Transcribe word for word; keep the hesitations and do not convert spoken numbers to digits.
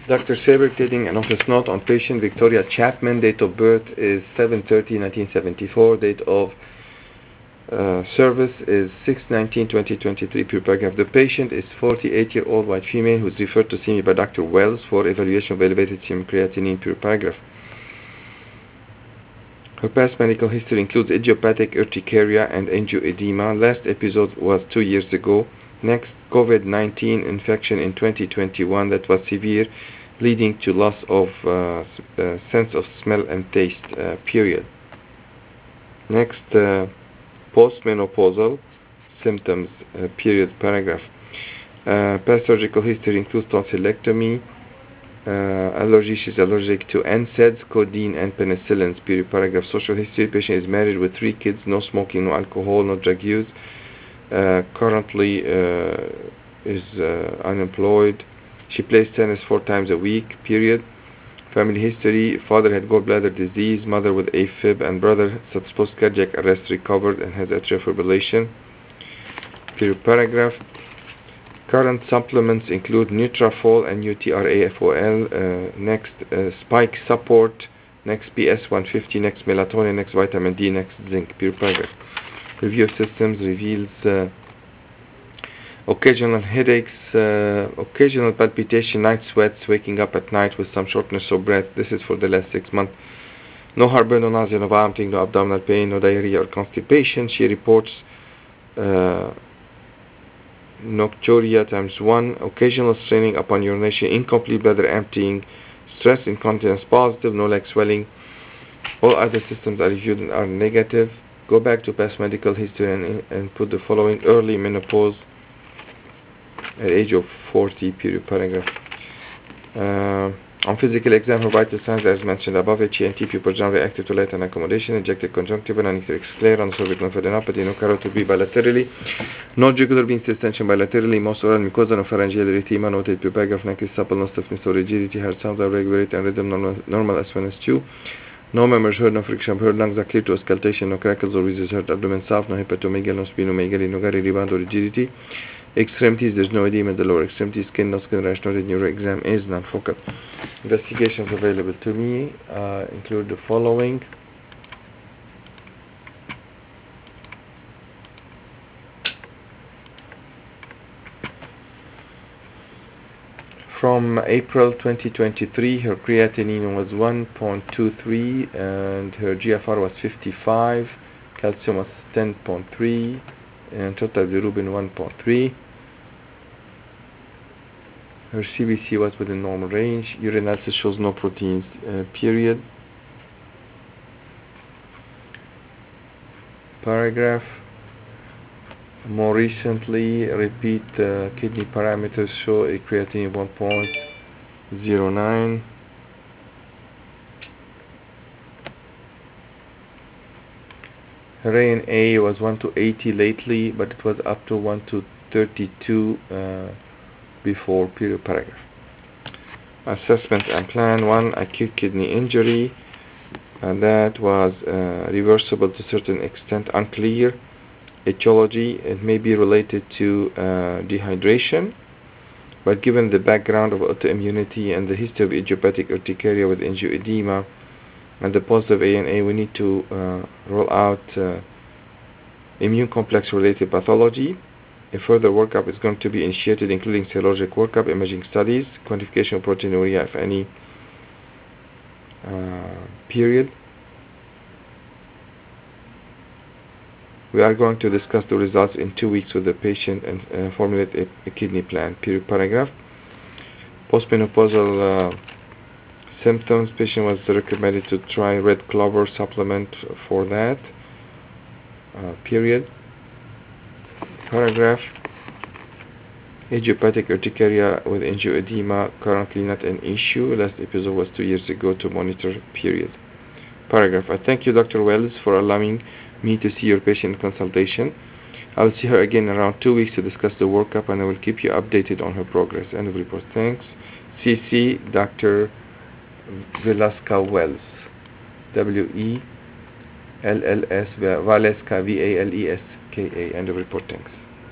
Doctor Saber taking an office note on patient Victoria Chapman. Date of birth is seven thirty nineteen seventy-four. Date of uh, service is six nineteen twenty twenty-three. Pure paragraph. The patient is forty-eight year old white female who is referred to see me by Doctor Wells for evaluation of elevated serum creatinine. Pure paragraph. Her past medical history includes idiopathic urticaria and angioedema. Last episode was two years ago. Next, COVID nineteen infection in twenty twenty-one that was severe, leading to loss of uh, uh, sense of smell and taste, uh, period. Next, uh, postmenopausal symptoms, uh, period, paragraph. Uh, past surgical history includes tonsillectomy. Uh, allergy, she's allergic to N SAIDs, codeine, and penicillins, period, paragraph. Social history, patient is married with three kids, no smoking, no alcohol, no drug use. Uh, currently uh, is uh, unemployed. She plays tennis four times a week, period. Family history, father had gallbladder disease, mother with AFib, and brother such post-cardiac arrest recovered and has atrial fibrillation, period, paragraph. Current supplements include Nutrafol and Nutrafol. Uh, next, uh, Spike Support. Next, P S one fifty. Next, Melatonin. Next, Vitamin D. Next, Zinc. Pure paragraph. Review of systems reveals uh, occasional headaches, uh, occasional palpitation, night sweats, waking up at night with some shortness of breath. This is for the last six months. No heartburn, no nausea, no vomiting, no abdominal pain, no diarrhea or constipation. She reports uh, nocturia times one, occasional straining upon urination, incomplete bladder emptying, stress incontinence positive, no leg swelling. All other systems are reviewed and are negative. Go back to past medical history and, and put the following: early menopause at age of forty, period, paragraph. Uh, on physical exam, her vital signs as mentioned above: H E N T, pupil John reactive to light and accommodation, injected conjunctiva, anictic sclera, cervical lymphadenopathy, no carotid B bilaterally, no jugular vein distension bilaterally, most oral mucosa, no pharyngeal erythema, noted pure paragraph, neck is supple, no stiffness or rigidity, heart sounds are regulate and rhythm normal, normal S one S two. No murmurs heard, no friction heard, lungs are clear to auscultation, no crackles or wheezes heard, abdomen soft, no hepatomegaly, no splenomegaly, no gary rebound or rigidity. Extremities, there's no edema in the lower extremity, skin, no skin rash, no red neuro exam is non-focal. Investigations available to me uh, include the following. From April twenty twenty-three, her creatinine was one point two three and her G F R was fifty-five, calcium was ten point three, and total bilirubin one point three. Her C B C was within normal range. Urinalysis shows no proteins, uh, period. Paragraph. More recently, repeat uh, kidney parameters show a creatinine one point zero nine. Her A N A was one to eighty lately, but it was up to one to thirty-two uh, before, period, paragraph. Assessment and plan. One, acute kidney injury, and that was uh, reversible to a certain extent, unclear. Etiology, it may be related to uh, dehydration, but given the background of autoimmunity and the history of idiopathic urticaria with angioedema and the positive A N A, we need to uh, rule out uh, immune complex related pathology. A further workup is going to be initiated, including serologic workup, imaging studies, quantification of proteinuria, if any, uh, period. We are going to discuss the results in two weeks with the patient and uh, formulate a, a kidney plan, period, paragraph. Postmenopausal uh, symptoms, patient was recommended to try red clover supplement for that, uh, period. Paragraph. Idiopathic urticaria with angioedema, currently not an issue. Last episode was two years ago to monitor, period. Paragraph. I thank you, Doctor Wells, for allowing me to see your patient in consultation. I will see her again in around two weeks to discuss the workup, and I will keep you updated on her progress. End of report. Thanks. C C Doctor Velasca Wells. W E L L S Valeska V A L E S K A. End of report. Thanks.